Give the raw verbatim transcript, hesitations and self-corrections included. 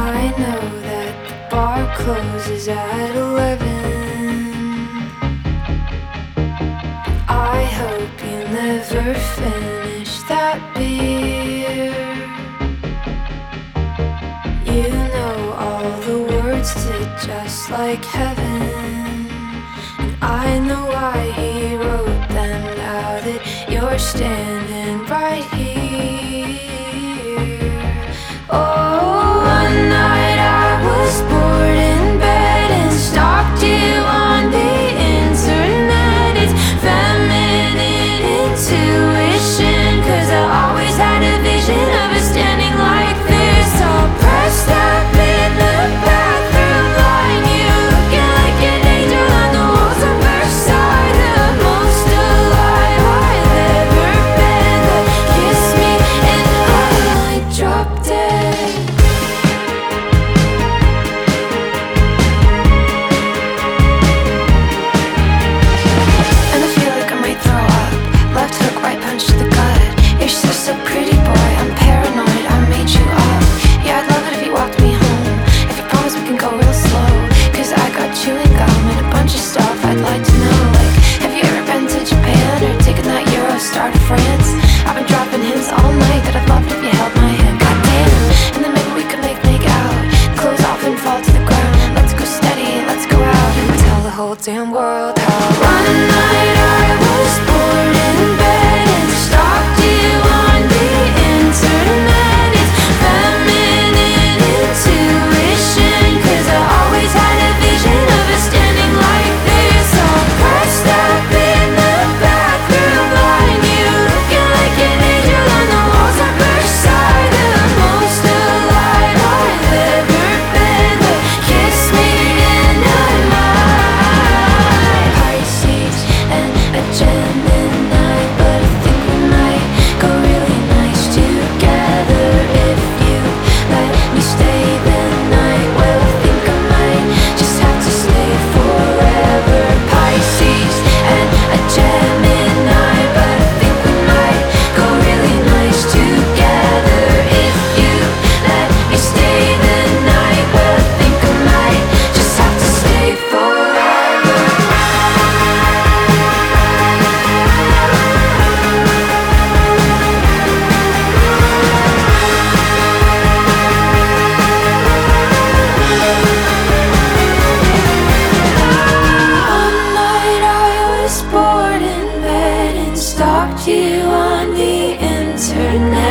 I know that the bar closes at eleven. I hope you never finish that beer. You know all the words to Just Like Heaven, and I know why he wrote them. Now that you're standing right here. Oh, one night I was bored in bed and stalked you on the internet. It's feminine intuition, 'cause I always had a vision of us standing like this, all pressed up in the bathroom line. You looking like an angel on the walls of Versailles, the most alive I've ever been. But kiss me and I might drop dead. And I feel like I might throw up. Left hook, right punch to the gut. You're so, so pretty, boy. I'm paranoid, I made you up. Yeah, I'd love it if you walked me home. If you promise we can go real slow, 'cause I got chewing gum and a bunch of stuff I'd like to know. Like, have you ever been to Japan or taken that Eurostar to France? I've been dropping hints all night that I'd love it if you held my hand. Goddamn. And then maybe we could make make out, close off and fall to the ground. Let's go steady, let's go out and tell the whole damn world how one night I was bored in bed and stalked you on the internet. It's feminine intuition, 'cause I always had a vision of us standing like this, all pressed up in the bathroom line. You looking like an angel on the walls of Versailles, the most alive I've ever been. But kiss me and I might. Pisces and a Gemini, but I think we might go really nice together if you let me stay the night. Well, I think I might just have to stay forever. Pisces and a Gemini, but I think we might go really nice together if you let me stay the night. Well, I think I might just have to stay forever. One night I was bored in bed and stalked you on the internet.